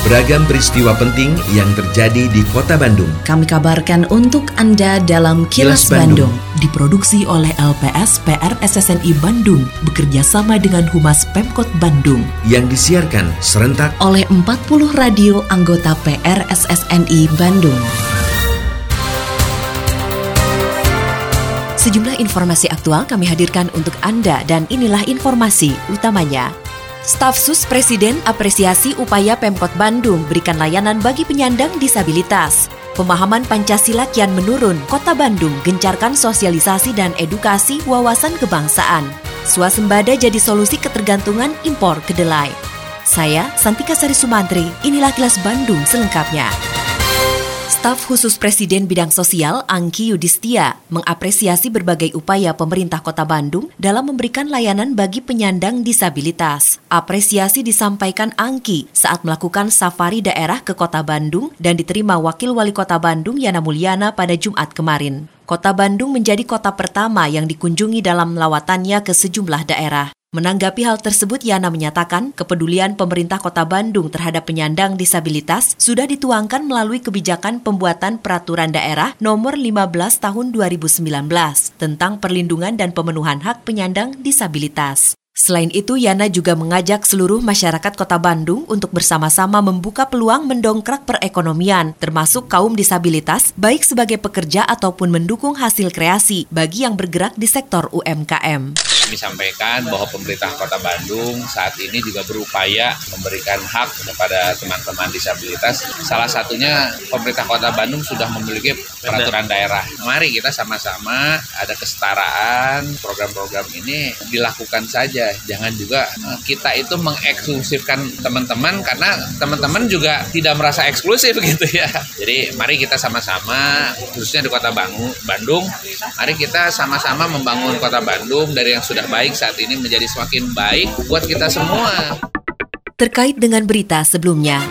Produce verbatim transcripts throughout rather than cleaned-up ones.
Beragam peristiwa penting yang terjadi di Kota Bandung kami kabarkan untuk Anda dalam Kilas, Kilas Bandung. Bandung. Diproduksi oleh L P S P R S S N I Bandung bekerja sama dengan Humas Pemkot Bandung yang disiarkan serentak oleh empat puluh radio anggota P R S S N I Bandung. Sejumlah informasi aktual kami hadirkan untuk Anda dan inilah informasi utamanya. Staf Sus Presiden apresiasi upaya Pemkot Bandung berikan layanan bagi penyandang disabilitas. Pemahaman Pancasila kian menurun, Kota Bandung gencarkan sosialisasi dan edukasi wawasan kebangsaan. Swasembada jadi solusi ketergantungan impor kedelai. Saya, Santika Sari Sumantri, inilah Kilas Bandung selengkapnya. Staf Khusus Presiden Bidang Sosial Angki Yudhistia mengapresiasi berbagai upaya pemerintah Kota Bandung dalam memberikan layanan bagi penyandang disabilitas. Apresiasi disampaikan Angki saat melakukan safari daerah ke Kota Bandung dan diterima Wakil Wali Kota Bandung Yana Mulyana pada Jumat kemarin. Kota Bandung menjadi kota pertama yang dikunjungi dalam lawatannya ke sejumlah daerah. Menanggapi hal tersebut, Yana menyatakan kepedulian pemerintah Kota Bandung terhadap penyandang disabilitas sudah dituangkan melalui kebijakan pembuatan peraturan daerah nomor lima belas tahun dua ribu sembilan belas tentang perlindungan dan pemenuhan hak penyandang disabilitas. Selain itu, Yana juga mengajak seluruh masyarakat Kota Bandung untuk bersama-sama membuka peluang mendongkrak perekonomian, termasuk kaum disabilitas, baik sebagai pekerja ataupun mendukung hasil kreasi bagi yang bergerak di sektor U M K M. Kami sampaikan bahwa pemerintah Kota Bandung saat ini juga berupaya memberikan hak kepada teman-teman disabilitas. Salah satunya pemerintah Kota Bandung sudah memiliki peraturan daerah. Mari kita sama-sama ada kesetaraan, program-program ini dilakukan saja. Jangan juga kita itu mengeksklusifkan teman-teman karena teman-teman juga tidak merasa eksklusif gitu ya. Jadi mari kita sama-sama, khususnya di Kota Bandung, mari kita sama-sama membangun Kota Bandung dari yang sudah baik saat ini menjadi semakin baik buat kita semua. Terkait dengan berita sebelumnya,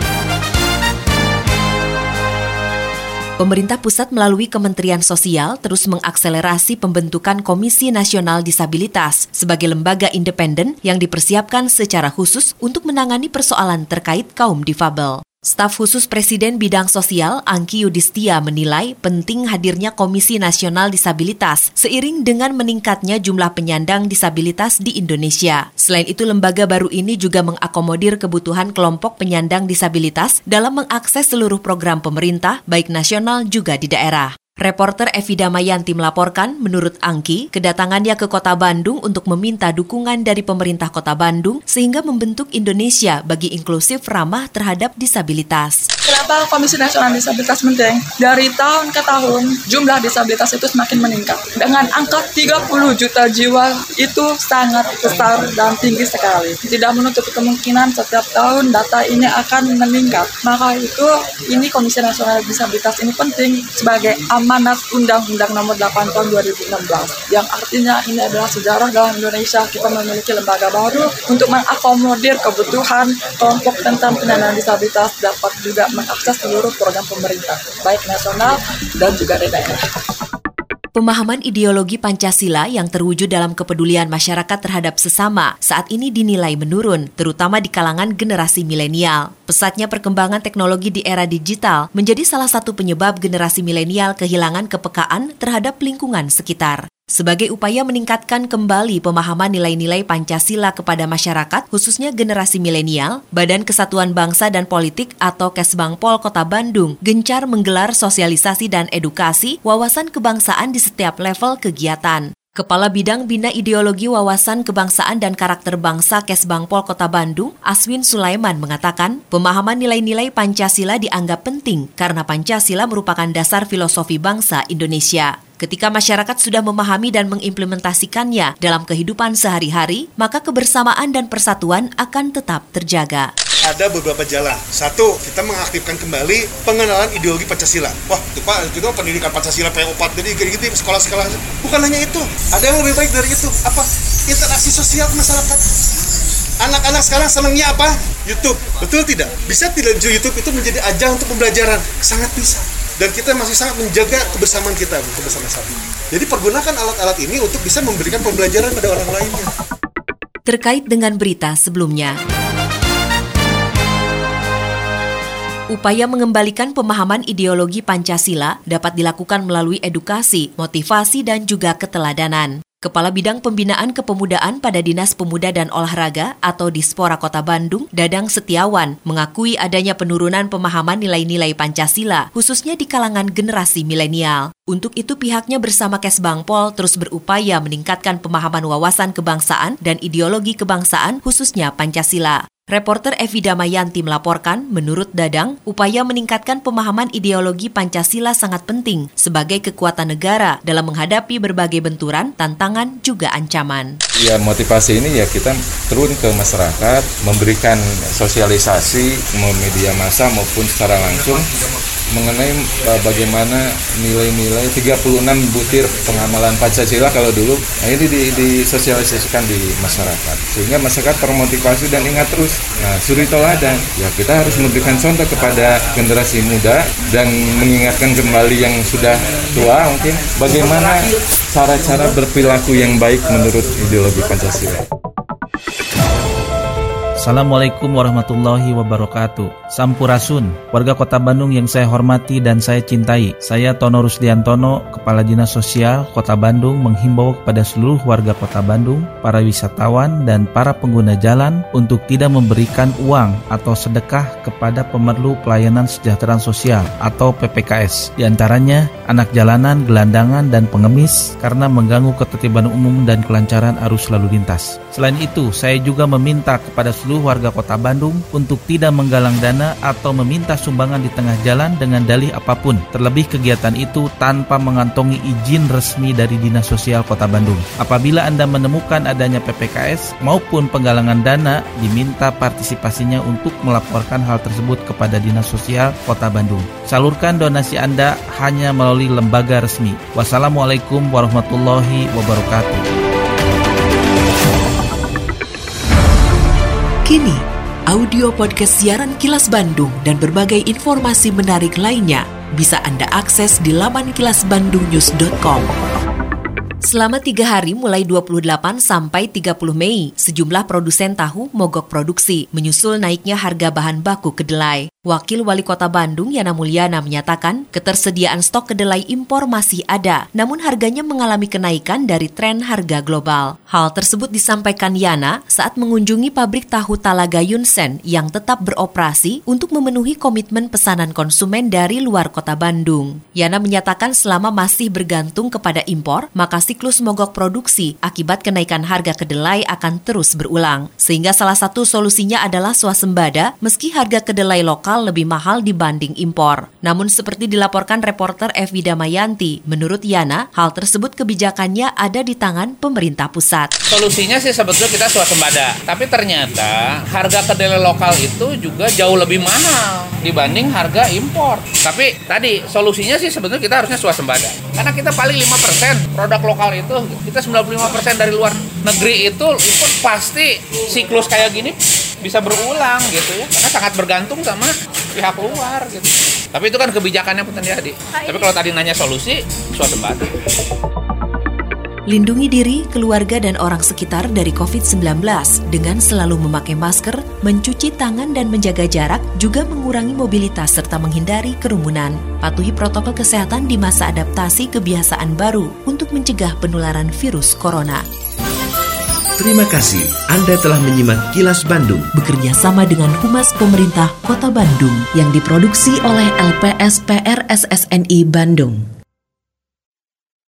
pemerintah pusat melalui Kementerian Sosial terus mengakselerasi pembentukan Komisi Nasional Disabilitas sebagai lembaga independen yang dipersiapkan secara khusus untuk menangani persoalan terkait kaum difabel. Staf Khusus Presiden Bidang Sosial Angki Yudhistia menilai penting hadirnya Komisi Nasional Disabilitas seiring dengan meningkatnya jumlah penyandang disabilitas di Indonesia. Selain itu, lembaga baru ini juga mengakomodir kebutuhan kelompok penyandang disabilitas dalam mengakses seluruh program pemerintah, baik nasional juga di daerah. Reporter Evi Damayanti melaporkan, menurut Angki, kedatangannya ke Kota Bandung untuk meminta dukungan dari pemerintah Kota Bandung sehingga membentuk Indonesia bagi inklusif ramah terhadap disabilitas. Kenapa Komisi Nasional Disabilitas penting? Dari tahun ke tahun, jumlah disabilitas itu semakin meningkat. Dengan angka tiga puluh juta jiwa itu sangat besar dan tinggi sekali. Tidak menutup kemungkinan setiap tahun data ini akan meningkat. Maka itu, ini Komisi Nasional Disabilitas ini penting sebagai amanat Undang-Undang Nomor delapan Tahun dua ribu enam belas. Yang artinya ini adalah sejarah dalam Indonesia kita memiliki lembaga baru untuk mengakomodir kebutuhan kelompok tentang penyandang disabilitas dapat juga mengakses seluruh program pemerintah, baik nasional dan juga di daerah. Pemahaman ideologi Pancasila yang terwujud dalam kepedulian masyarakat terhadap sesama saat ini dinilai menurun, terutama di kalangan generasi milenial. Pesatnya perkembangan teknologi di era digital menjadi salah satu penyebab generasi milenial kehilangan kepekaan terhadap lingkungan sekitar. Sebagai upaya meningkatkan kembali pemahaman nilai-nilai Pancasila kepada masyarakat, khususnya generasi milenial, Badan Kesatuan Bangsa dan Politik atau Kesbangpol Kota Bandung gencar menggelar sosialisasi dan edukasi wawasan kebangsaan di setiap level kegiatan. Kepala Bidang Bina Ideologi Wawasan Kebangsaan dan Karakter Bangsa Kesbangpol Kota Bandung, Aswin Sulaiman mengatakan, pemahaman nilai-nilai Pancasila dianggap penting karena Pancasila merupakan dasar filosofi bangsa Indonesia. Ketika masyarakat sudah memahami dan mengimplementasikannya dalam kehidupan sehari-hari, maka kebersamaan dan persatuan akan tetap terjaga. Ada beberapa jalan. Satu, kita mengaktifkan kembali pengenalan ideologi Pancasila. Wah, itu Pak, itu pendidikan Pancasila P O empat, jadi gitu sekolah-sekolah. Bukan hanya itu, ada yang lebih baik dari itu. Apa? Interaksi sosial masyarakat. Anak-anak sekarang senangnya apa? YouTube. Betul tidak? Bisa tidak YouTube itu menjadi ajang untuk pembelajaran? Sangat bisa. Dan kita masih sangat menjaga kebersamaan kita bersama-sama. Jadi pergunakan alat-alat ini untuk bisa memberikan pembelajaran pada orang lainnya. Terkait dengan berita sebelumnya, Upaya mengembalikan pemahaman ideologi Pancasila dapat dilakukan melalui edukasi, motivasi, dan juga keteladanan. Kepala Bidang Pembinaan Kepemudaan pada Dinas Pemuda dan Olahraga atau Dispora Kota Bandung, Dadang Setiawan, mengakui adanya penurunan pemahaman nilai-nilai Pancasila, khususnya di kalangan generasi milenial. Untuk itu pihaknya bersama Kesbangpol terus berupaya meningkatkan pemahaman wawasan kebangsaan dan ideologi kebangsaan, khususnya Pancasila. Reporter Evi Damayanti melaporkan, menurut Dadang, upaya meningkatkan pemahaman ideologi Pancasila sangat penting sebagai kekuatan negara dalam menghadapi berbagai benturan, tantangan, juga ancaman. Ya, motivasi ini ya kita turun ke masyarakat, memberikan sosialisasi media massa maupun secara langsung mengenai bagaimana nilai-nilai tiga puluh enam butir pengamalan Pancasila kalau dulu, nah ini disosialisasikan di masyarakat sehingga masyarakat termotivasi dan ingat terus. Nah, suri teladan, ya kita harus memberikan contoh kepada generasi muda dan mengingatkan kembali yang sudah tua mungkin bagaimana cara-cara berperilaku yang baik menurut ideologi Pancasila. Assalamualaikum warahmatullahi wabarakatuh. Sampurasun, warga Kota Bandung yang saya hormati dan saya cintai. Saya Tono Rusdiantono, Kepala Dinas Sosial Kota Bandung, menghimbau kepada seluruh warga Kota Bandung, para wisatawan dan para pengguna jalan untuk tidak memberikan uang atau sedekah kepada pemerlu pelayanan kesejahteraan sosial atau P P K S. Di antaranya anak jalanan, gelandangan, dan pengemis karena mengganggu ketertiban umum dan kelancaran arus lalu lintas. Selain itu, saya juga meminta kepada seluruh warga Kota Bandung untuk tidak menggalang dana atau meminta sumbangan di tengah jalan dengan dalih apapun, terlebih kegiatan itu tanpa mengantongi izin resmi dari Dinas Sosial Kota Bandung. Apabila Anda menemukan adanya P P K S maupun penggalangan dana, diminta partisipasinya untuk melaporkan hal tersebut kepada Dinas Sosial Kota Bandung. Salurkan donasi Anda hanya melalui lembaga resmi. Wassalamualaikum warahmatullahi wabarakatuh. Kini, audio podcast siaran Kilas Bandung dan berbagai informasi menarik lainnya bisa Anda akses di laman kilas bandung news dot com. Selama tiga hari mulai dua puluh delapan sampai tiga puluh Mei, sejumlah produsen tahu mogok produksi, menyusul naiknya harga bahan baku kedelai. Wakil Wali Kota Bandung Yana Mulyana menyatakan ketersediaan stok kedelai impor masih ada, namun harganya mengalami kenaikan dari tren harga global. Hal tersebut disampaikan Yana saat mengunjungi pabrik tahu Talaga Yunsen yang tetap beroperasi untuk memenuhi komitmen pesanan konsumen dari luar Kota Bandung. Yana menyatakan selama masih bergantung kepada impor, maka siklus mogok produksi akibat kenaikan harga kedelai akan terus berulang. Sehingga salah satu solusinya adalah swasembada meski harga kedelai lokal lebih mahal dibanding impor. Namun seperti dilaporkan reporter Evi Damayanti, menurut Yana, hal tersebut kebijakannya ada di tangan pemerintah pusat. Solusinya sih sebetulnya kita swasembada, tapi ternyata harga kedelai lokal itu juga jauh lebih mahal dibanding harga impor. Tapi tadi solusinya sih sebetulnya kita harusnya swasembada. Karena kita paling lima persen produk lokal itu, kita sembilan puluh lima persen dari luar negeri itu impor, pasti siklus kayak gini bisa berulang gitu ya, karena sangat bergantung sama pihak luar gitu. Tapi itu kan kebijakannya Punten Yadi. Tapi kalau tadi nanya solusi, swasembada. Lindungi diri, keluarga, dan orang sekitar dari covid sembilan belas dengan selalu memakai masker, mencuci tangan dan menjaga jarak, juga mengurangi mobilitas serta menghindari kerumunan. Patuhi protokol kesehatan di masa adaptasi kebiasaan baru untuk mencegah penularan virus corona. Terima kasih Anda telah menyimak Kilas Bandung bekerja sama dengan Humas Pemerintah Kota Bandung yang diproduksi oleh L P S P R S S N I Bandung.